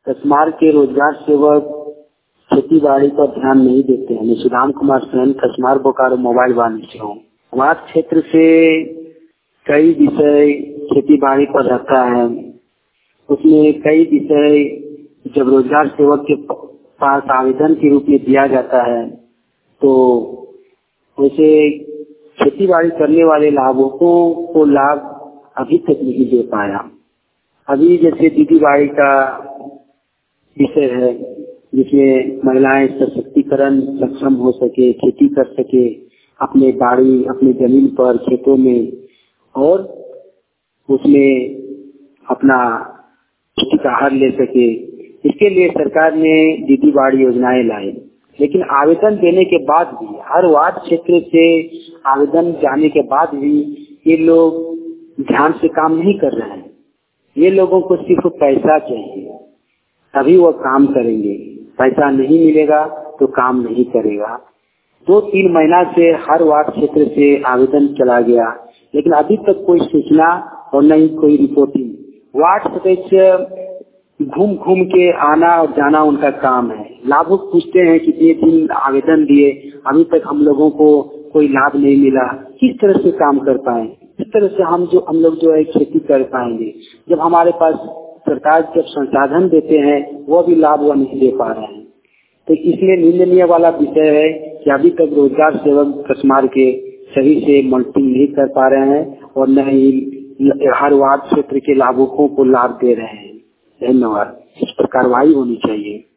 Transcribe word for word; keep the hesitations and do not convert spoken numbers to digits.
कसमार के रोजगार सेवक खेती बाड़ी पर ध्यान नहीं देते हैं। मैं सुदाम कुमार सेन कसमार बोकारो मोबाइल वाले से हूँ। हमारे क्षेत्र से कई विषय खेती बाड़ी पर रहता है, उसमें कई विषय जब रोजगार सेवक के पास आवेदन के रूप में दिया जाता है तो वैसे खेती बाड़ी करने वाले लाभुकों को लाभ अभी तक नहीं दे पाया। अभी जैसे दीदी बाड़ी का विषय है जिसमें महिलाएं सशक्तिकरण सक्षम हो सके, खेती कर सके अपने बाड़ी अपने जमीन पर खेतों में, और उसमें अपना आहार ले सके। इसके लिए सरकार ने दीदी बाड़ी योजनाएं लाई, लेकिन आवेदन देने के बाद भी हर वार्ड क्षेत्र से आवेदन जाने के बाद भी ये लोग ध्यान से काम नहीं कर रहे हैं। ये लोगों को सिर्फ पैसा चाहिए तभी वो काम करेंगे, पैसा नहीं मिलेगा तो काम नहीं करेगा। दो तीन महीना से हर वार्ड क्षेत्र से आवेदन चला गया, लेकिन अभी तक कोई सूचना और नहीं कोई रिपोर्टिंग। वार्ड सदस्य घूम घूम के आना और जाना उनका काम है। लाभुक पूछते हैं कितने दिन आवेदन दिए, अभी तक हम लोगों को कोई लाभ नहीं मिला। किस तरह से काम कर पाए, किस तरह से हम जो हम लोग जो है खेती कर पाएंगे जब हमारे पास सरकार जब संसाधन देते हैं वो भी लाभ वो नहीं दे पा रहे हैं। तो इसलिए निंदनीय वाला विषय है कि अभी तक रोजगार सेवक कसमार के सही से मॉनिटरिंग नहीं कर पा रहे हैं और न ही हर वार्ड क्षेत्र के लाभुकों को लाभ दे रहे हैं। धन्यवाद। इस पर कार्रवाई होनी चाहिए।